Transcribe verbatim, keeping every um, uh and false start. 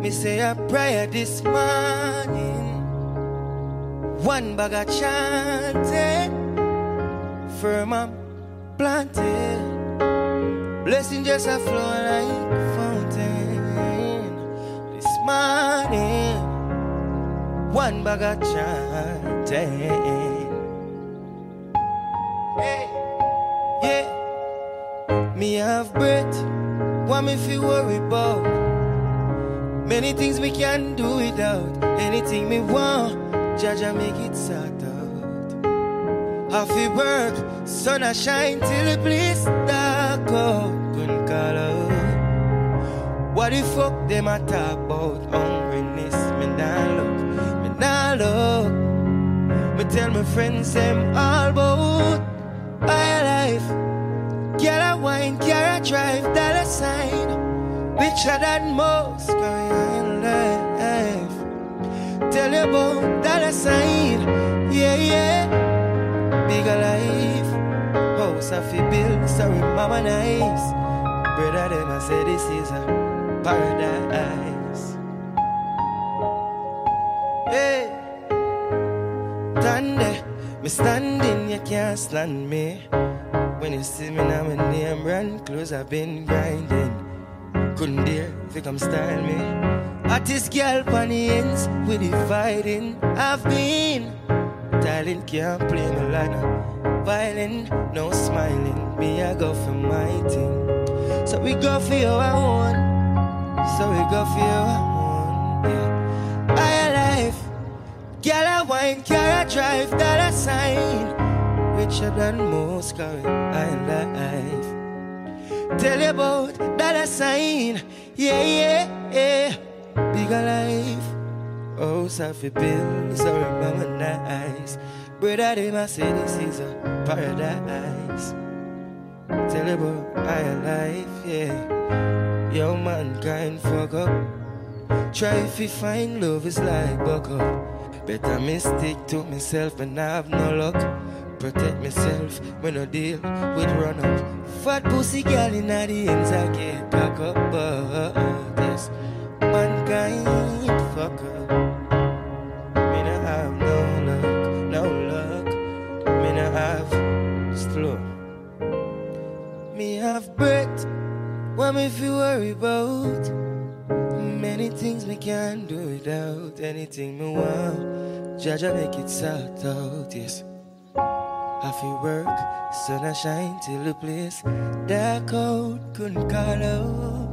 Me say a prayer this morning. One bag of chanting. Firm and planted. Blessing just a flow like fountain. This morning. One bag of chanting. Hey, yeah. Me have breath. What me feel worry about? Many things me can do without. Anything me want, Jaja make it sort out. Have to work, sun a shine till the place dark out. Couldn't call out. What the fuck them a talk about? Hungriness, me nah look, me nah look. Me tell my friends them all about higher life. Get a wine, get a drive, that a sign. Richer than most, going life. Tell you about that a sign. Yeah, yeah. Bigger life. House of a bill, sorry, mama nice. Brother, them I say this is a paradise. Hey, stand there, me standing, you can't stand me. When you see me now, my name run close, I've been grinding. Couldn't dare if you come style me. Artist girl on the ends, we dividing. I've been talent, can't play my line. Violin, no smiling. Me, I go for my thing. So we go for your own. So we go for your own. Yeah. Higher life. Girl, I wine, girl, I drive, that a sign. Richer than most, cause I life. Tell you about that a sign. Yeah, yeah, yeah. Bigger life. Oh, Safi bills, I remember nice. Brother, they must say this is a paradise. Tell you about higher life, yeah. Yo, mankind fuck up. Try if you find love is like buck up. Better me stick to myself and I have no luck. Protect myself when I deal with run up. Fat pussy girl in the ends I get cock up. But yes, mankind fuck up. Me no have no luck, no luck. Me no have slow. Me have breath. What me feel worry about? Many things me can't do without. Anything me want, Jaja make it sort out, yes. Have to work, sun a shine till the place dark out, couldn't call out.